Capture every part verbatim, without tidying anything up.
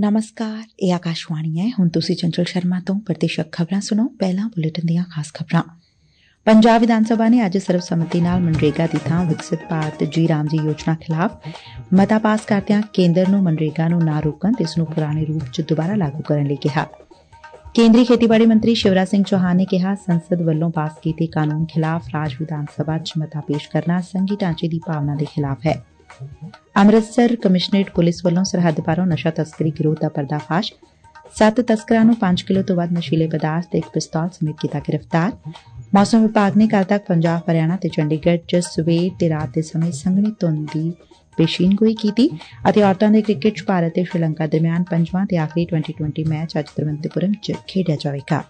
ਨਮਸਕਾਰ, ਇਹ ਆਕਾਸ਼ਵਾਣੀ ਹੈ। ਹੁਣ ਤੁਸੀਂ ਚੰਚਲ ਸ਼ਰਮਾ ਤੋਂ ਪ੍ਰਤੀਸ਼ਕ ਖਬਰਾਂ ਸੁਣੋ। ਪਹਿਲਾਂ ਬੁਲੇਟਿਨ ਦੀਆਂ ਖਾਸ ਖਬਰਾਂ। ਪੰਜਾਬ ਵਿਧਾਨ ਸਭਾ ਨੇ ਅੱਜ ਸਰਵਸੰਮਤੀ ਨਾਲ ਮਨਰੇਗਾ ਦੀ ਥਾਂ ਵਿਕਸਿਤ ਭਾਰਤ ਜੀ ਰਾਮ ਜੀ ਯੋਜਨਾ ਖਿਲਾਫ਼ ਮਤਾ ਪਾਸ ਕਰਦਿਆਂ ਕੇਂਦਰ ਨੂੰ ਮਨਰੇਗਾ ਨੂੰ ਨਾ ਰੋਕਣ ਤੇ ਇਸ ਨੂੰ ਪੁਰਾਣੇ ਰੂਪ ਚ ਦੁਬਾਰਾ ਲਾਗੂ ਕਰਨ ਲਈ ਕਿਹਾ। ਕੇਂਦਰੀ ਖੇਤੀਬਾੜੀ ਮੰਤਰੀ ਸ਼ਿਵਰਾਜ ਸਿੰਘ ਚੌਹਾਨ ਨੇ ਕਿਹਾ, ਸੰਸਦ ਵੱਲੋਂ ਪਾਸ ਕੀਤੇ ਕਾਨੂੰਨ ਖਿਲਾਫ਼ ਰਾਜ ਵਿਧਾਨ ਸਭਾ ਚ ਮਤਾ ਪੇਸ਼ ਕਰਨਾ ਸੰਘੀ ਢਾਂਚੇ ਦੀ ਭਾਵਨਾ ਦੇ ਖਿਲਾਫ਼ ਹੈ। ਅੰਮ੍ਰਿਤਸਰ ਕਮਿਸ਼ਨਰੇਟ ਪੁਲਿਸ ਵੱਲੋਂ ਸਰਹੱਦ ਪਾਰੋਂ ਨਸ਼ਾ ਤਸਕਰੀ ਗਿਰੋਹ ਦਾ ਪਰਦਾਫਾਸ਼। ਸੱਤ ਤਸਕਰਾਂ ਨੂੰ ਪੰਜ ਕਿਲੋ ਤੋਂ ਵੱਧ ਨਸ਼ੀਲੇ ਪਦਾਰਥ ਤੇ ਇੱਕ ਪਿਸਤੌਲ ਸਮੇਤ ਕੀਤਾ ਗ੍ਰਿਫਤਾਰ। ਮੌਸਮ ਵਿਭਾਗ ਨੇ ਕੱਲ੍ਹ ਤੱਕ ਪੰਜਾਬ, ਹਰਿਆਣਾ ਤੇ ਚੰਡੀਗੜ੍ਹ ਚ ਸਵੇਰ ਤੇ ਰਾਤ ਦੇ ਸਮੇਂ ਸੰਘਣੀ ਧੁੰਦ ਦੀ ਪੇਸ਼ੀਨਗੋਈ ਕੀਤੀ ਅਤੇ ਔਰਤਾਂ ਦੇ ਕ੍ਰਿਕਟ ਚ ਭਾਰਤ ਤੇ ਸ਼੍ਰੀਲੰਕਾ ਦਰਮਿਆਨ ਪੰਜਵਾਂ ਤੇ ਆਖਰੀ ਟਵੈਂਟੀ ਟਵੈਂਟੀ ਮੈਚ ਅੱਜ ਤਿਰੂਵਨੰਤਪੁਰਮ ਚ ਖੇਡਿਆ ਜਾਵੇਗਾ।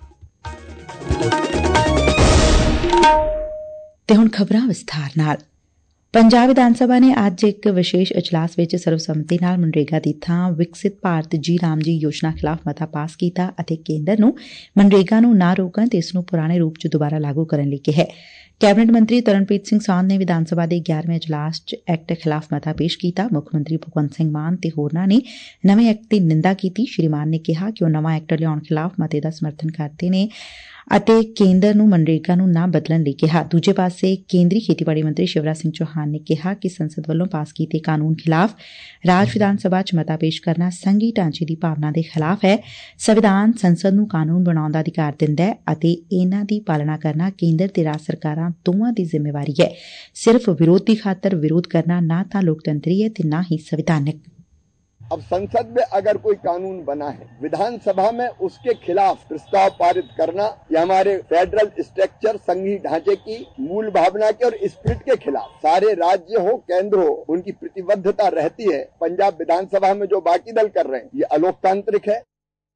ਤੇ ਹੁਣ ਖਬਰਾਂ ਵਿਸਥਾਰ ਨਾਲ। ਪੰਜਾਬ ਵਿਧਾਨ ਸਭਾ ਨੇ ਅੱਜ ਇੱਕ ਵਿਸ਼ੇਸ਼ ਇਜਲਾਸ ਵਿੱਚ ਸਰਵਸੰਮਤੀ ਨਾਲ ਮਨਰੇਗਾ ਦੀ ਥਾਂ ਵਿਕਸਿਤ ਭਾਰਤ ਜੀ ਰਾਮ ਜੀ ਯੋਜਨਾ ਖਿਲਾਫ਼ ਮਤਾ ਪਾਸ ਕੀਤਾ ਅਤੇ ਕੇਂਦਰ ਨੂੰ ਮਨਰੇਗਾ ਨੂੰ ਨਾ ਰੋਕਣ ਤੇ ਇਸ ਨੂੰ ਪੁਰਾਣੇ ਰੂਪ ਚ ਦੁਬਾਰਾ ਲਾਗੂ ਕਰਨ ਲਈ ਕਿਹਾ। ਕੈਬਨਿਟ ਮੰਤਰੀ ਤਰਨਪ੍ਰੀਤ ਸਿੰਘ ਸਾਂਧ ਨੇ ਵਿਧਾਨ ਸਭਾ ਦੇ ਗਿਆਰਵੇਂ ਇਜਲਾਸ ਚ ਐਕਟ ਖਿਲਾਫ਼ ਮਤਾ ਪੇਸ਼ ਕੀਤਾ। ਮੁੱਖ ਮੰਤਰੀ ਭਗਵੰਤ ਸਿੰਘ ਮਾਨ ਤੇ ਹੋਰਨਾਂ ਨੇ ਨਵੇਂ ਐਕਟ ਦੀ ਨਿੰਦਾ ਕੀਤੀ। ਸ਼੍ਰੀ ਮਾਨ ਨੇ ਕਿਹਾ ਕਿ ਉਹ ਨਵਾਂ ਐਕਟ ਲਿਆਉਣ ਖਿਲਾਫ਼ ਮਤੇ ਦਾ ਸਮਰਥਨ ਕਰਦੇ ਨੇ ਅਤੇ ਕੇਂਦਰ ਨੂੰ ਮਨਰੇਗਾ ਨੂੰ ਨਾ ਬਦਲਣ ਲਈ ਕਿਹਾ। ਦੂਜੇ ਪਾਸੇ ਕੇਂਦਰੀ ਖੇਤੀਬਾੜੀ ਮੰਤਰੀ ਸ਼ਿਵਰਾਜ ਸਿੰਘ ਚੌਹਾਨ ਨੇ ਕਿਹਾ ਕਿ ਸੰਸਦ ਵੱਲੋਂ ਪਾਸ ਕੀਤੇ ਕਾਨੂੰਨ ਖਿਲਾਫ਼ ਰਾਜ ਵਿਧਾਨ ਸਭਾ ਚ ਮਤਾ ਪੇਸ਼ ਕਰਨਾ ਸੰਘੀ ਢਾਂਚੇ ਦੀ ਭਾਵਨਾ ਦੇ ਖਿਲਾਫ਼ ਹੈ। ਸੰਵਿਧਾਨ ਸੰਸਦ ਨੂੰ ਕਾਨੂੰਨ ਬਣਾਉਣ ਦਾ ਅਧਿਕਾਰ ਦਿੰਦਾ ਹੈ ਅਤੇ ਇਨ੍ਹਾਂ ਦੀ ਪਾਲਣਾ ਕਰਨਾ ਕੇਂਦਰ ਤੇ ਰਾਜ ਸਰਕਾਰਾਂ ਦੋਵਾਂ ਦੀ ਜ਼ਿੰਮੇਵਾਰੀ ਹੈ। ਸਿਰਫ਼ ਵਿਰੋਧ ਦੀ ਖਾਤਰ ਵਿਰੋਧ ਕਰਨਾ ਨਾ ਤਾਂ ਲੋਕਤੰਤਰੀ ਹੈ ਤੇ ਨਾ ही संवैधानिक। अब संसद में अगर कोई कानून बना है, विधानसभा में उसके खिलाफ प्रस्ताव पारित करना यह हमारे फेडरल स्ट्रक्चर, संघीय ढांचे की मूल भावना के और स्पिरिट के खिलाफ। सारे राज्य हो, केंद्र हो, उनकी प्रतिबद्धता रहती है। पंजाब विधानसभा में जो बाकी दल कर रहे हैं ये अलोकतांत्रिक है।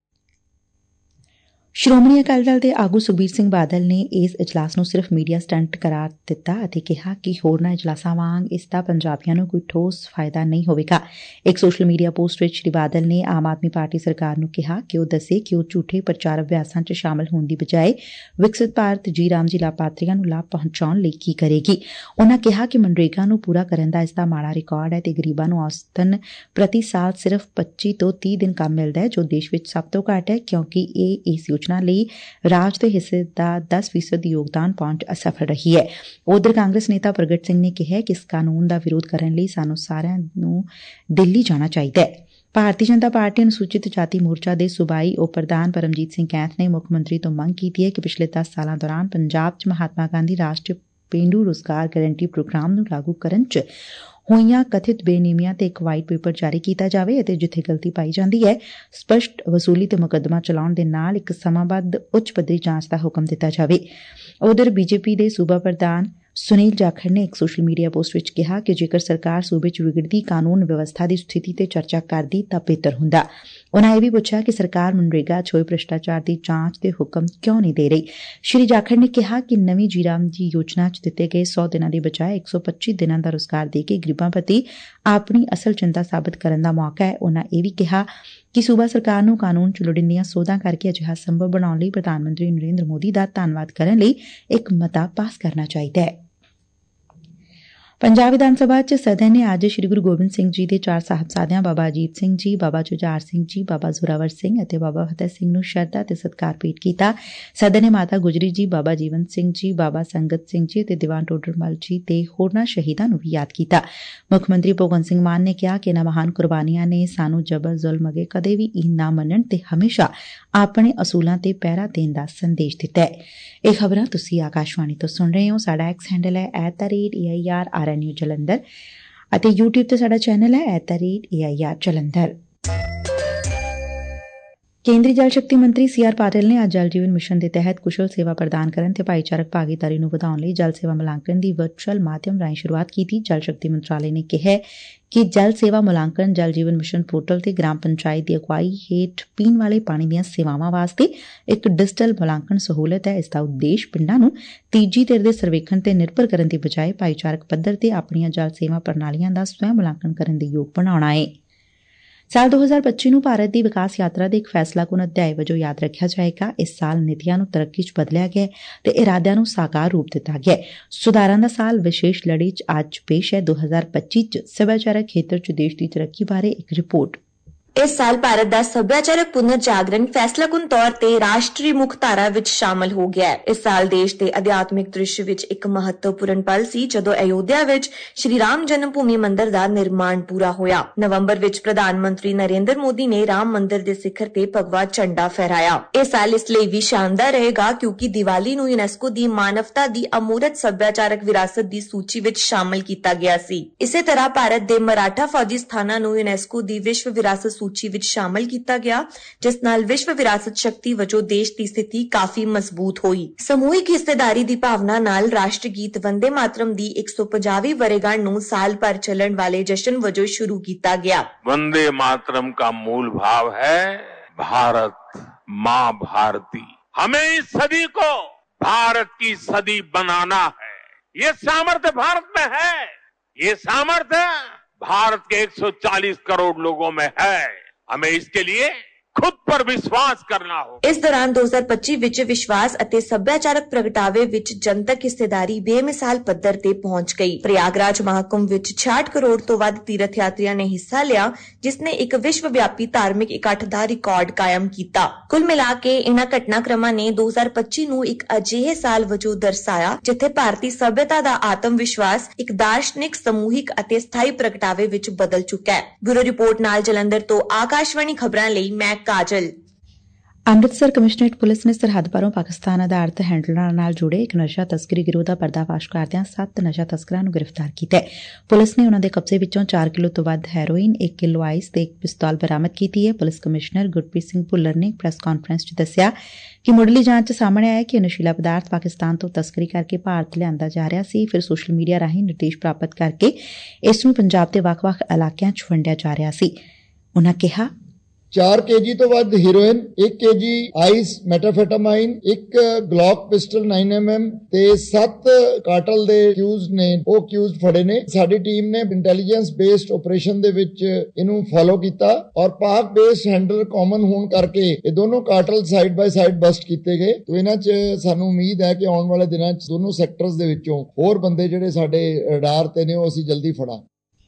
ਸ਼੍ਰੋਮਣੀ ਅਕਾਲੀ ਦਲ ਦੇ ਆਗੂ ਸੁਖਬੀਰ ਸਿੰਘ ਬਾਦਲ ਨੇ ਇਸ ਇਜਲਾਸ ਨੂੰ ਸਿਰਫ਼ ਮੀਡੀਆ ਸਟੰਟ ਕਰਾਰ ਦਿੱਤਾ ਅਤੇ ਕਿਹਾ ਕਿ ਹੋਰਨਾਂ ਇਜਲਾਸਾਂ ਵਾਂਗ ਇਸ ਦਾ ਪੰਜਾਬੀਆਂ ਨੂੰ ਕੋਈ ਠੋਸ ਫਾਇਦਾ ਨਹੀਂ ਹੋਵੇਗਾ। ਇੱਕ ਸੋਸ਼ਲ ਮੀਡੀਆ ਪੋਸਟ ਵਿੱਚ ਸ਼੍ਰੀ ਬਾਦਲ ਨੇ ਆਮ ਆਦਮੀ ਪਾਰਟੀ ਸਰਕਾਰ ਨੂੰ ਕਿਹਾ ਕਿ ਉਹ ਦੱਸੇ ਕਿ ਉਹ ਝੂਠੇ ਪ੍ਰਚਾਰ ਅਭਿਆਸਾਂ ਚ ਸ਼ਾਮਲ ਹੋਣ ਦੀ ਬਜਾਏ ਵਿਕਸਿਤ ਭਾਰਤ ਜੀ ਰਾਮ ਜੀ ਲਾਭਪਾਤਰੀਆਂ ਨੂੰ ਲਾਭ ਪਹੁੰਚਾਉਣ ਲਈ ਕੀ ਕਰੇਗੀ। ਉਨ੍ਹਾਂ ਕਿਹਾ ਕਿ ਮਨਰੇਗਾ ਨੂੰ ਪੂਰਾ ਕਰਨ ਦਾ ਇਸ ਦਾ ਮਾੜਾ ਰਿਕਾਰਡ ਹੈ ਤੇ ਗਰੀਬਾਂ ਨੂੰ ਔਸਤਨ ਪ੍ਰਤੀ ਸਾਲ ਸਿਰਫ਼ ਪੱਚੀ ਤੋਂ ਤੀਹ ਦਿਨ ਕੰਮ ਮਿਲਦਾ ਹੈ, ਜੋ ਦੇਸ਼ ਵਿੱਚ ਸਭ ਤੋਂ ਘੱਟ ਹੈ, ਕਿਉਂਕਿ ਇਹ ਇਸ ਲਈ ਰਾਜ ਦੇ ਹਿੱਸੇ ਦਾ ਦਸ ਫੀਸਦ ਯੋਗਦਾਨ ਪਾਉਣ ਚ ਅਸਫਲ ਰਹੀ ਹੈ। ਉਧਰ ਕਾਂਗਰਸ ਨੇਤਾ ਪ੍ਰਗਟ ਸਿੰਘ ਨੇ ਕਿਹਾ ਕਿ ਇਸ ਕਾਨੂੰਨ ਦਾ ਵਿਰੋਧ ਕਰਨ ਲਈ ਸਾਨੂੰ ਸਾਰਿਆਂ ਨੂੰ ਦਿੱਲੀ ਜਾਣਾ ਚਾਹੀਦਾ ਹੈ। ਭਾਰਤੀ ਜਨਤਾ ਪਾਰਟੀ ਅਨੁਸੂਚਿਤ ਜਾਤੀ ਮੋਰਚਾ ਦੇ ਸੂਬਾਈ ਉਪ ਪ੍ਰਧਾਨ ਪਰਮਜੀਤ ਸਿੰਘ ਕੈਂਥ ਨੇ ਮੁੱਖ ਮੰਤਰੀ ਤੋਂ ਮੰਗ ਕੀਤੀ ਹੈ ਕਿ ਪਿਛਲੇ ਦਸ ਸਾਲਾਂ ਦੌਰਾਨ ਪੰਜਾਬ ਚ ਮਹਾਤਮਾ ਗਾਂਧੀ ਰਾਸ਼ਟਰੀ ਪੇਂਡੂ ਰੁਜ਼ਗਾਰ ਗਰੰਟੀ ਪ੍ਰੋਗਰਾਮ ਨੂੰ ਲਾਗੂ ਕਰਨ ਚ ਹੋਈਆਂ ਕਥਿਤ ਬੇਨੇਮੀਆਂ ਤੇ ਇੱਕ ਵਾਈਟ ਪੇਪਰ ਜਾਰੀ ਕੀਤਾ ਜਾਵੇ ਅਤੇ ਜਿੱਥੇ ਗਲਤੀ ਪਾਈ ਜਾਂਦੀ ਹੈ ਸਪਸ਼ਟ ਵਸੂਲੀ ਤੇ ਮੁਕੱਦਮਾ ਚਲਾਉਣ ਦੇ ਨਾਲ ਇੱਕ ਸਮਾਂਬੱਧ ਉੱਚ ਪੱਧਰੀ ਜਾਂਚ ਦਾ ਹੁਕਮ ਦਿੱਤਾ ਜਾਵੇ। ਉਧਰ ਬੀਜੇਪੀ ਦੇ ਸੂਬਾ ਪ੍ਰਧਾਨ ਸੁਨੀਲ ਜਾਖੜ ਨੇ ਇੱਕ ਸੋਸ਼ਲ ਮੀਡੀਆ ਪੋਸਟ ਵਿੱਚ ਕਿਹਾ ਕਿ ਜੇਕਰ ਸਰਕਾਰ ਸੂਬੇ ਚ ਵਿਗੜਦੀ ਕਾਨੂੰਨ ਵਿਵਸਥਾ ਦੀ ਸਥਿਤੀ ਤੇ ਚਰਚਾ ਕਰਦੀ ਤਾਂ ਬਿਹਤਰ ਹੁੰਦਾ। ਉਨ੍ਹਾਂ ਇਹ ਵੀ ਪੁੱਛਿਆ ਕਿ ਸਰਕਾਰ ਮਨਰੇਗਾ ਚ ਹੋਏ ਭ੍ਰਿਸ਼ਟਾਚਾਰ ਦੀ ਜਾਂਚ ਦੇ ਹੁਕਮ ਕਿਉਂ ਨਹੀਂ ਦੇ ਰਹੀ। ਸ਼੍ਰੀ ਜਾਖੜ ਨੇ ਕਿਹਾ ਕਿ ਨਵੀਂ ਜੀ ਰਾਮ ਜੀ ਯੋਜਨਾ ਚ ਦਿੱਤੇ ਗਏ ਸੌ ਦਿਨਾਂ ਦੀ ਬਜਾਏ ਇੱਕ ਸੌ ਪੱਚੀ ਦਿਨਾਂ ਦਾ ਰੁਜ਼ਗਾਰ ਦੇ ਕੇ ਗਰੀਬਾਂ ਪ੍ਰਤੀ ਆਪਣੀ ਅਸਲ ਚਿੰਤਾ ਸਾਬਤ ਕਰਨ ਦਾ ਮੌਕਾ ਹੈ। ਉਨ੍ਹਾਂ ਇਹ ਵੀ ਕਿਹਾ ਕਿ ਸੂਬਾ ਸਰਕਾਰ ਨੂੰ ਕਾਨੂੰਨ ਚ ਲੋੜੀਂਦੀਆਂ ਸੋਧਾਂ ਕਰਕੇ ਅਜਿਹਾ ਸੰਭਵ ਬਣਾਉਣ ਲਈ ਪ੍ਰਧਾਨ ਮੰਤਰੀ ਨਰਿੰਦਰ ਮੋਦੀ ਦਾ ਧੰਨਵਾਦ ਕਰਨ ਲਈ ਇੱਕ ਮਤਾ ਪਾਸ ਕਰਨਾ ਚਾਹੀਦਾ ਹੈ। ਪੰਜਾਬ ਵਿਧਾਨ ਸਭਾ ਚ ਸਦਨ ਨੇ ਅੱਜ ਸ੍ਰੀ ਗੁਰੂ ਗੋਬਿੰਦ ਸਿੰਘ ਜੀ ਦੇ ਚਾਰ ਸਾਹਿਬਜ਼ਾਦਿਆਂ ਬਾਬਾ ਅਜੀਤ ਸਿੰਘ ਜੀ, ਬਾਬਾ ਜੁਝਾਰ ਸਿੰਘ ਜੀ, ਬਾਬਾ ਜ਼ੋਰਾਵਰ ਸਿੰਘ ਅਤੇ ਬਾਬਾ ਫਤਿਹ ਸਿੰਘ ਨੂੰ ਸ਼ਰਧਾ ਤੇ ਸਤਿਕਾਰ ਭੇਟ ਕੀਤਾ। ਸਦਨ ਨੇ ਮਾਤਾ ਗੁਜਰੀ ਜੀ, ਬਾਬਾ ਜੀਵਨ ਸਿੰਘ ਜੀ, ਬਾਬਾ ਸੰਗਤ ਸਿੰਘ ਜੀ ਅਤੇ ਦੀਵਾਨ ਟੋਡਰਮਲ ਜੀ ਤੇ ਹੋਰਨਾਂ ਸ਼ਹੀਦਾਂ ਨੂੰ ਵੀ ਯਾਦ ਕੀਤਾ। ਮੁੱਖ ਮੰਤਰੀ ਭਗਵੰਤ ਸਿੰਘ ਮਾਨ ਨੇ ਕਿਹਾ ਕਿ ਇਨ੍ਹਾਂ ਮਹਾਨ ਕੁਰਬਾਨੀਆਂ ਨੇ ਸਾਨੂੰ ਜਬਰ ਜ਼ੁਲਮ ਅੱਗੇ ਕਦੇ ਵੀ ਈਨ ਨਾ ਮੰਨਣ ਤੇ ਹਮੇਸ਼ਾ ਆਪਣੇ ਅਸੂਲਾਂ ਤੇ ਪਹਿਰਾ ਦੇਣ ਦਾ ਸੰਦੇਸ਼ ਦਿੱਤਾ ਹੈ। ਇਹ ਖਬਰਾਂ ਤੁਸੀਂ ਆਕਾਸ਼ਵਾਣੀ ਤੋਂ ਸੁਣ ਰਹੇ ਹੋ। ਸਾਡਾ ਐਕਸ ਹੈਂਡਲ ਹੈ at the rate A I R R N U Jalandhar ਅਤੇ ਯੂਟਿਊਬ ਤੇ ਸਾਡਾ ਚੈਨਲ ਹੈ at the rate A I R Jalandhar. ਕੇਂਦਰੀ ਜਲ ਸ਼ਕਤੀ ਮੰਤਰੀ ਸੀ ਆਰ ਪਾਟਿਲ ਨੇ ਅੱਜ ਜਲ ਜੀਵਨ ਮਿਸ਼ਨ ਦੇ ਤਹਿਤ ਕੁਸ਼ਲ ਸੇਵਾ ਪ੍ਰਦਾਨ ਕਰਨ ਤੇ ਭਾਈਚਾਰਕ ਭਾਗੀਦਾਰੀ ਨੂੰ ਵਧਾਉਣ ਲਈ ਜਲ ਸੇਵਾ ਮੁਲਾਂਕਣ ਦੀ ਵਰਚੁਅਲ ਮਾਧਿਅਮ ਰਾਹੀਂ ਸ਼ੁਰੂਆਤ ਕੀਤੀ। ਜਲ ਸ਼ਕਤੀ ਮੰਤਰਾਲੇ ਨੇ ਕਿਹਾ ਕਿ ਜਲ ਸੇਵਾ ਮੁਲਾਂਕਣ ਜਲ ਜੀਵਨ ਮਿਸ਼ਨ ਪੋਰਟਲ ਤੇ ਗ੍ਰਾਮ ਪੰਚਾਇਤ ਦੀ ਅਗਵਾਈ ਹੇਠ ਪੀਣ ਵਾਲੇ ਪਾਣੀ ਦੀਆਂ ਸੇਵਾਵਾਂ ਵਾਸਤੇ ਇੱਕ ਡਿਜੀਟਲ ਮੁਲਾਂਕਣ ਸਹੂਲਤ ਹੈ। ਇਸ ਦਾ ਉਦੇਸ਼ ਪਿੰਡਾਂ ਨੂੰ ਤੀਜੀ ਧਿਰ ਦੇ ਸਰਵੇਖਣ ਤੇ ਨਿਰਭਰ ਕਰਨ ਦੀ ਬਜਾਏ ਭਾਈਚਾਰਕ ਪੱਧਰ ਤੇ ਆਪਣੀਆਂ ਜਲ ਸੇਵਾ ਪ੍ਰਣਾਲੀਆਂ ਦਾ ਸਵੈ ਮੁਲਾਂਕਣ ਕਰਨ ਦੇ ਯੋਗ ਬਣਾਉਣਾ ਹੈ। ਸਾਲ ਦੋ ਹਜ਼ਾਰ ਪੱਚੀ ਨੂੰ ਭਾਰਤ ਦੀ ਵਿਕਾਸ ਯਾਤਰਾ ਦੇ ਇੱਕ ਫੈਸਲਾਕੁਨ ਅਧਿਆਇ ਵਜੋਂ ਯਾਦ ਰੱਖਿਆ ਜਾਏਗਾ। ਇਸ ਸਾਲ ਨੀਤੀਆਂ ਨੂੰ ਤਰੱਕੀ ਚ ਬਦਲਿਆ ਗਿਆ ਤੇ ਇਰਾਦਿਆਂ ਨੂੰ ਸਾਕਾਰ ਰੂਪ ਦਿੱਤਾ ਗਿਆ। ਸੁਧਾਰਾਂ ਦਾ ਸਾਲ ਵਿਸ਼ੇਸ਼ ਲੜੀ ਚ ਅੱਜ ਪੇਸ਼ ਹੈ। ਦੋ ਹਜ਼ਾਰ ਪੱਚੀ ਚ ਸੱਭਿਆਚਾਰਕ ਖੇਤਰ ਚ ਦੇਸ਼ ਦੀ ਤਰੱਕੀ ਬਾਰੇ ਇੱਕ ਰਿਪੋਰਟ। ਇਸ ਸਾਲ ਭਾਰਤ ਦਾ ਸੱਭਿਆਚਾਰਕ ਪੁਨਰ ਜਾਗਰਣ ਫੈਸਲਾਕੁਨ ਤੌਰ ਤੇ ਰਾਸ਼ਟਰੀ ਮੁੱਖ ਧਾਰਾ ਵਿੱਚ ਸ਼ਾਮਲ ਹੋ ਗਿਆ ਹੈ। ਇਸ ਸਾਲ ਦੇਸ਼ ਦੇ ਅਧਿਆਤਮਿਕ ਦ੍ਰਿਸ਼ ਵਿੱਚ ਇੱਕ ਮਹੱਤਵਪੂਰਨ ਪਲ ਸੀ ਜਦੋਂ ਅਯੋਧਿਆ ਵਿੱਚ ਸ਼੍ਰੀ ਰਾਮ ਜਨਮ ਭੂਮੀ ਮੰਦਿਰ ਦਾ ਨਿਰਮਾਣ ਪੂਰਾ ਹੋਇਆ। ਨਵੰਬਰ ਵਿੱਚ ਪ੍ਰਧਾਨ ਮੰਤਰੀ ਨਰਿੰਦਰ ਮੋਦੀ ਨੇ ਰਾਮ ਮੰਦਿਰ ਦੇ ਸਿਖਰ ਤੇ ਭਗਵਾ ਝੰਡਾ ਫਹਿਰਾਇਆ। ਇਹ ਸਾਲ ਇਸ ਲਈ ਵੀ ਸ਼ਾਨਦਾਰ ਰਹੇਗਾ ਕਿਉਂਕਿ ਦੀਵਾਲੀ ਨੂੰ ਯੂਨੈਸਕੋ ਦੀ ਮਾਨਵਤਾ ਦੀ ਅਮੂਰਤ ਸੱਭਿਆਚਾਰਕ ਵਿਰਾਸਤ ਦੀ ਸੂਚੀ ਵਿੱਚ ਸ਼ਾਮਲ ਕੀਤਾ ਗਿਆ ਸੀ। ਇਸੇ ਤਰ੍ਹਾਂ ਭਾਰਤ ਦੇ ਮਰਾਠਾ ਫੌਜੀ ਸਥਾਨਾਂ ਨੂੰ ਯੂਨੈਸਕੋ ਦੀ ਵਿਸ਼ਵ ਵਿਰਾਸਤ ਸੂਚੀ ਵਿੱਚ ਸ਼ਾਮਲ ਕੀਤਾ ਗਿਆ, ਜਿਸ ਨਾਲ ਵਿਸ਼ਵ ਵਿਰਾਸਤ ਸ਼ਕਤੀ ਵਜੋਂ ਦੇਸ਼ ਦੀ ਸਥਿਤੀ ਕਾਫੀ ਮਜ਼ਬੂਤ ਹੋਈ। ਸਮੂਹਿਕ ਹਿੱਸੇਦਾਰੀ ਦੀ ਭਾਵਨਾ ਨਾਲ ਰਾਸ਼ਟਰ ਗੀਤ ਵੰਦੇ ਮਾਤਰਮ ਦੀ ਇੱਕ ਸੌ ਪੰਜਾਹਵੀਂ ਵਰੇਗੰਢ ਨੂੰ ਸਾਲ ਭਰ ਚੱਲਣ ਵਾਲੇ ਜਸ਼ਨ ਵਜੋਂ ਸ਼ੁਰੂ ਕੀਤਾ ਗਿਆ। वंदे मातरम का मूल भाव है भारत माँ भारती। हमें इस सदी को भारत की सदी बनाना है। ये सामर्थ्य भारत में है। ये सामर्थ्य भारत के एक सौ चालीस करोड़ लोगों में है। हमें इसके लिए खुद पर विश्वास करना हो। ਇਸ ਦੌਰਾਨ ਦੋ ਹਜ਼ਾਰ ਪੱਚੀ ਵਿੱਚ ਵਿਸ਼ਵਾਸ ਅਤੇ ਸੱਭਿਆਚਾਰਕ ਪ੍ਰਗਟਾਵੇ ਵਿੱਚ ਜਨਤਕ ਹਿੱਸੇਦਾਰੀ ਬੇਮਿਸਾਲ ਪੱਧਰ ਤੇ ਪਹੁੰਚ ਗਈ। ਪ੍ਰਯਾਗਰਾਜ ਮਹਾਕੁੰਭ ਵਿੱਚ ਛਿਆਹਠ ਕਰੋੜ ਤੋਂ ਵੱਧ ਤੀਰਥ ਯਾਤਰੀਆਂ ਨੇ ਹਿੱਸਾ ਲਿਆ, ਜਿਸ ਨੇ ਇੱਕ ਵਿਸ਼ਵ ਵਿਆਪੀ ਧਾਰਮਿਕ ਇਕੱਠ ਦਾ ਰਿਕਾਰਡ ਕਾਇਮ ਕੀਤਾ। ਕੁੱਲ ਮਿਲਾ ਕੇ ਇਹਨਾਂ ਘਟਨਾਕ੍ਰਮਾਂ ਨੇ ਦੋ ਹਜ਼ਾਰ ਪੱਚੀ ਨੂੰ ਇੱਕ ਅਜਿਹੇ ਸਾਲ ਵਜੋਂ ਦਰਸਾਇਆ ਜਿੱਥੇ ਭਾਰਤੀ ਸੱਭਿਅਤਾ ਦਾ ਆਤਮ ਵਿਸ਼ਵਾਸ ਇੱਕ ਦਾਰਸ਼ਨਿਕ, ਸਮੂਹਿਕ ਅਤੇ ਸਥਾਈ ਪ੍ਰਗਟਾਵੇ ਵਿੱਚ ਬਦਲ ਚੁੱਕਾ ਹੈ। ਬਿਊਰੋ ਰਿਪੋਰਟ ਨਾਲ ਜਲੰਧਰ ਤੋਂ ਆਕਾਸ਼ਵਾਣੀ ਖਬਰਾਂ ਲਈ ਮੈਂ ਕਾਜਲ। ਅੰਮ੍ਰਿਤਸਰ ਕਮਿਸ਼ਨਰੇਟ ਪੁਲਿਸ ਨੇ ਸਰਹੱਦ ਪਾਰੋਂ ਪਾਕਿਸਤਾਨ ਆਧਾਰਿਤ ਹੈਂਡਲਰਾਂ ਨਾਲ ਜੁੜੇ ਇੱਕ ਨਸ਼ਾ ਤਸਕਰੀ ਗਿਰੋਹ ਦਾ ਪਰਦਾਫਾਸ਼ ਕਰਦਿਆਂ ਸੱਤ ਨਸ਼ਾ ਤਸਕਰਾਂ ਨੂੰ ਗ੍ਰਿਫਤਾਰ ਕੀਤਾ ਹੈ। ਪੁਲਿਸ ਨੇ ਉਨ੍ਹਾਂ ਦੇ ਕਬਜ਼ੇ ਵਿੱਚੋਂ ਚਾਰ ਕਿਲੋ ਤੋਂ ਵੱਧ ਹੈਰੋਇਨ, ਇੱਕ ਕਿਲੋ ਆਈਸ ਤੇ ਇੱਕ ਪਿਸਤੌਲ ਬਰਾਮਦ ਕੀਤੀ ਹੈ। ਪੁਲਿਸ ਕਮਿਸ਼ਨਰ ਗੁਰਪ੍ਰੀਤ ਸਿੰਘ ਭੁੱਲਰ ਨੇ ਪ੍ਰੈਸ ਕਾਨਫਰੰਸ 'ਚ ਦੱਸਿਆ ਕਿ ਮੁੱਢਲੀ ਜਾਂਚ 'ਚ ਸਾਹਮਣੇ ਆਇਆ ਕਿ ਨਸ਼ੀਲਾ ਪਦਾਰਥ ਪਾਕਿਸਤਾਨ ਤੋਂ ਤਸਕਰੀ ਕਰਕੇ ਭਾਰਤ ਲਿਆਂਦਾ ਜਾ ਰਿਹਾ ਸੀ। ਫਿਰ ਸੋਸ਼ਲ ਮੀਡੀਆ ਰਾਹੀਂ ਨਿਰਦੇਸ਼ ਪ੍ਰਾਪਤ ਕਰਕੇ ਇਸ ਨੂੰ ਪੰਜਾਬ ਦੇ ਵੱਖ-ਵੱਖ ਇਲਾਕਿਆਂ 'ਚ ਵੰਡਿਆ ਜਾ ਰਿਹਾ ਸੀ। ਉਨ੍ਹਾਂ ਕਿਹਾ ਚਾਰ ਕੇਜੀ ਤੋਂ ਵੱਧ ਹੀਰੋਇਨ, ਇੱਕ ਕੇਜੀ ਆਈਸ ਮੈਟਾਫੈਟਾਮਾਈਨ, ਇੱਕ Glock pistol nine M M ਤੇ ਸੱਤ ਕਾਟਲ ਦੇ ਅਕਿਊਜ਼ਡ ਨੇ, ਉਹ ਅਕਿਊਜ਼ਡ ਫੜੇ ਨੇ। ਸਾਡੀ ਟੀਮ ਨੇ ਇੰਟੈਲੀਜੈਂਸ ਬੇਸਡ ਆਪਰੇਸ਼ਨ ਦੇ ਵਿੱਚ ਇਹਨੂੰ ਫੋਲੋ ਕੀਤਾ ਔਰ ਪਾਕ ਬੇਸਡ ਹੈਂਡਲ ਕਾਮਨ ਹੋਣ ਕਰਕੇ ਇਹ ਦੋਨੋਂ cartel side by side bust ਕੀਤੇ ਗਏ। ਤੇ ਇਹਨਾਂ 'ਚ ਸਾਨੂੰ ਉਮੀਦ ਹੈ ਕਿ ਆਉਣ ਵਾਲੇ ਦਿਨਾਂ 'ਚ ਦੋਨੋਂ ਸੈਕਟਰਸ ਦੇ ਵਿੱਚੋਂ ਹੋਰ ਬੰਦੇ ਜਿਹੜੇ ਸਾਡੇ ਰਡਾਰ ਤੇ ਨੇ ਉਹ ਅਸੀਂ ਜਲਦੀ ਫੜਾਂ।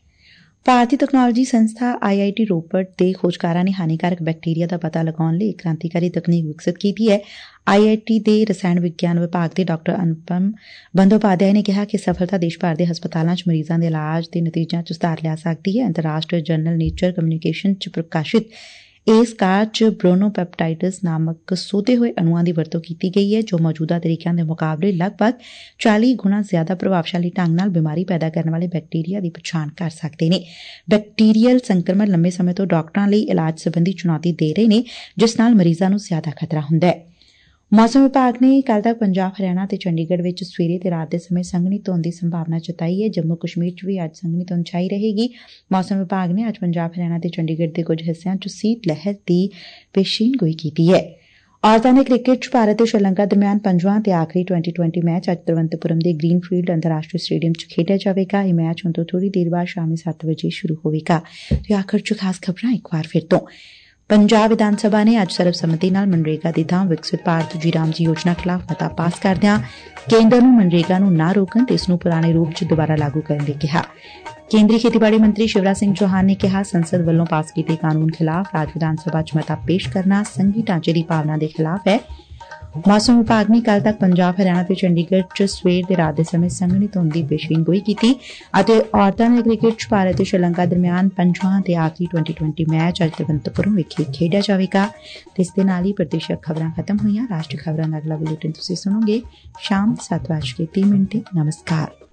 ਭਾਰਤੀ ਤਕਨਾਲੋਜੀ ਸੰਸਥਾ ਆਈ ਆਈ ਟੀ ਰੋਪੜ ਦੇ ਖੋਜਕਾਰਾਂ ਨੇ ਹਾਨੀਕਾਰਕ ਬੈਕਟੀਰੀਆ ਦਾ ਪਤਾ ਲਗਾਉਣ ਲਈ ਇੱਕ ਕ੍ਰਾਂਤੀਕਾਰੀ ਤਕਨੀਕ ਵਿਕਸਿਤ ਕੀਤੀ ਹੈ। ਆਈ ਆਈ ਟੀ ਦੇ ਰਸਾਇਣ ਵਿਗਿਆਨ ਵਿਭਾਗ ਦੇ ਡਾਕਟਰ ਅਨੁਪਮ ਬੰਦੋਪਾਧਿਆਏ ਨੇ ਕਿਹਾ ਕਿ ਸਫਲਤਾ ਦੇਸ਼ ਭਰ ਦੇ ਹਸਪਤਾਲਾਂ 'ਚ ਮਰੀਜ਼ਾਂ ਦੇ ਇਲਾਜ ਦੇ ਨਤੀਜਿਆਂ 'ਚ ਸੁਧਾਰ ਲਿਆ ਸਕਦੀ ਹੈ। ਅੰਤਰਰਾਸ਼ਟਰੀ ਜਰਨਲ ਨੇਚਰ ਕਮਿਊਨੀਕੇਸ਼ਨ 'ਚ ਪ੍ਰਕਾਸ਼ਿਤ ਇਸ ਕਾਰਜ 'ਚ ਬ੍ਰੋਨੋਪੈਪਟਾਈਡਸ ਨਾਮਕ ਸੋਧੇ ਹੋਏ ਅਣੂਆਂ ਦੀ ਵਰਤੋਂ ਕੀਤੀ ਗਈ ਹੈ ਜੋ ਮੌਜੂਦਾ ਤਰੀਕਿਆਂ ਦੇ ਮੁਕਾਬਲੇ ਲਗਭਗ ਚਾਲੀ ਗੁਣਾ ਜ਼ਿਆਦਾ ਪ੍ਰਭਾਵਸ਼ਾਲੀ ਢੰਗ ਨਾਲ ਬਿਮਾਰੀ ਪੈਦਾ ਕਰਨ ਵਾਲੇ ਬੈਕਟੀਰੀਆ ਦੀ ਪਛਾਣ ਕਰ ਸਕਦੇ ਨੇ। ਬੈਕਟੀਰੀਅਲ ਸੰਕਰਮਣ ਲੰਮੇ ਸਮੇਂ ਤੋਂ ਡਾਕਟਰਾਂ ਲਈ ਇਲਾਜ ਸੰਬੰਧੀ ਚੁਣੌਤੀ ਦੇ ਰਹੇ ਨੇ, ਜਿਸ ਨਾਲ ਮਰੀਜ਼ਾਂ ਨੂੰ ਜ਼ਿਆਦਾ ਖਤਰਾ ਹੁੰਦਾ ਹੈ। ਮੌਸਮ ਵਿਭਾਗ ਨੇ ਕੱਲ੍ਹ ਤੱਕ ਪੰਜਾਬ, ਹਰਿਆਣਾ ਤੇ ਚੰਡੀਗੜ੍ਹ ਵਿੱਚ ਸਵੇਰੇ ਤੇ ਰਾਤ ਦੇ ਸਮੇਂ ਸੰਘਣੀ ਧੁੰਦ ਦੀ ਸੰਭਾਵਨਾ ਜਤਾਈ ਹੈ। ਜੰਮੂ ਕਸ਼ਮੀਰ 'ਚ ਵੀ ਅੱਜ ਸੰਘਣੀ ਧੁੰਦ ਛਾਈ ਰਹੇਗੀ। ਮੌਸਮ ਵਿਭਾਗ ਨੇ ਅੱਜ ਪੰਜਾਬ, ਹਰਿਆਣਾ ਤੇ ਚੰਡੀਗੜ੍ਹ ਦੇ ਕੁਝ ਹਿੱਸਿਆਂ 'ਚ ਸੀਤ ਲਹਿਰ ਦੀ ਪੇਸ਼ੀਨਗੋਈ ਕੀਤੀ ਹੈ। ਔਰਤਾਂ ਦੇ ਕ੍ਰਿਕਟ 'ਚ ਭਾਰਤ ਤੇ ਸ਼੍ਰੀਲੰਕਾ ਦਰਮਿਆਨ ਪੰਜਵਾਂ ਤੇ ਆਖਰੀ ਟਵੈਂਟੀ ਟਵੈਂਟੀ ਮੈਚ ਅੱਜ ਤਿਰੂਵਨੰਤਪੁਰਮ ਦੇ ਗ੍ਰੀਨਫੀਲਡ ਅੰਤਰਰਾਸ਼ਟਰੀ ਸਟੇਡੀਅਮ 'ਚ ਖੇਡਿਆ ਜਾਵੇਗਾ। ਇਹ ਮੈਚ ਹੁਣ ਤੋਂ ਥੋੜੀ ਦੇਰ ਬਾਅਦ ਸ਼ਾਮੀ ਸੱਤ ਵਜੇ ਸ਼ੁਰੂ ਹੋਵੇਗਾ। ਤੇ ਆਖਰ 'ਚ ਖਾਸ ਖਬਰਾਂ ਇੱਕ ਵਾਰ ਫਿਰ ਤੋਂ। ਪੰਜਾਬ ਵਿਧਾਨ ਸਭਾ ਨੇ ਅੱਜ ਸਰਬਸੰਮਤੀ ਨਾਲ ਮਨਰੇਗਾ ਦੀ ਥਾਂ ਵਿਕਸਿਤ ਭਾਰਤ ਜੀ ਰਾਮ ਜੀ ਯੋਜਨਾ ਖਿਲਾਫ਼ ਮਤਾ ਪਾਸ ਕਰਦਿਆਂ ਕੇਂਦਰ ਨੂੰ ਮਨਰੇਗਾ ਨੂੰ ਨਾ ਰੋਕਣ ਤੇ ਇਸ ਨੂੰ ਪੁਰਾਣੇ ਰੂਪ 'ਚ ਦੁਬਾਰਾ ਲਾਗੂ ਕਰਨ ਲਈ ਕਿਹਾ। ਕੇਂਦਰੀ ਖੇਤੀਬਾੜੀ ਮੰਤਰੀ ਸ਼ਿਵਰਾਜ ਸਿੰਘ ਚੌਹਾਨ ਨੇ ਕਿਹਾ ਸੰਸਦ ਵੱਲੋਂ ਪਾਸ ਕੀਤੇ ਕਾਨੂੰਨ ਖਿਲਾਫ਼ ਰਾਜ ਵਿਧਾਨ ਸਭਾ 'ਚ ਮਤਾ ਪੇਸ਼ ਕਰਨਾ ਸੰਘੀ ਢਾਂਚੇ ਦੀ ਭਾਵਨਾ ਦੇ ਖਿਲਾਫ਼ ਹੈ। ਮੌਸਮ ਵਿਭਾਗ ਨੇ ਕੱਲ੍ਹ ਤੱਕ ਪੰਜਾਬ, ਹਰਿਆਣਾ ਤੇ ਚੰਡੀਗੜ੍ਹ 'ਚ ਸਵੇਰ ਤੇ ਰਾਤ ਦੇ ਸਮੇਂ ਸੰਘਣੀ ਧੁੰਦ ਦੀ ਪੇਸ਼ੀਨਗੋਈ ਕੀਤੀ ਅਤੇ ਔਰਤਾਂ ਦੇ ਕ੍ਰਿਕਟ 'ਚ ਭਾਰਤ ਤੇ ਸ਼੍ਰੀਲੰਕਾ ਦਰਮਿਆਨ ਪੰਜਵਾਂ ਤੇ ਆਖਰੀ ਟਵੈਂਟੀ ਟਵੈਂਟੀ ਮੈਚ ਅੱਜ ਤਿਰੂਵਨੰਤਪੁਰਮ ਵਿਖੇ ਖੇਡਿਆ ਜਾਵੇਗਾ। ਤੇ ਇਸ ਦੇ ਨਾਲ ਹੀ ਪ੍ਰਦੇਸ਼ਕ ਖਬਰਾਂ ਖਤਮ ਹੋਈਆਂ। ਰਾਸ਼ਟਰੀ ਖਬਰਾਂ ਦਾ ਅਗਲਾ ਬੁਲੇਟਿਨ ਤੁਸੀਂ ਸੁਣੋਗੇ ਸ਼ਾਮ ਸੱਤ ਵੱਜ ਕੇ ਤੀਹ ਮਿੰਟ। ਨਮਸਕਾਰ।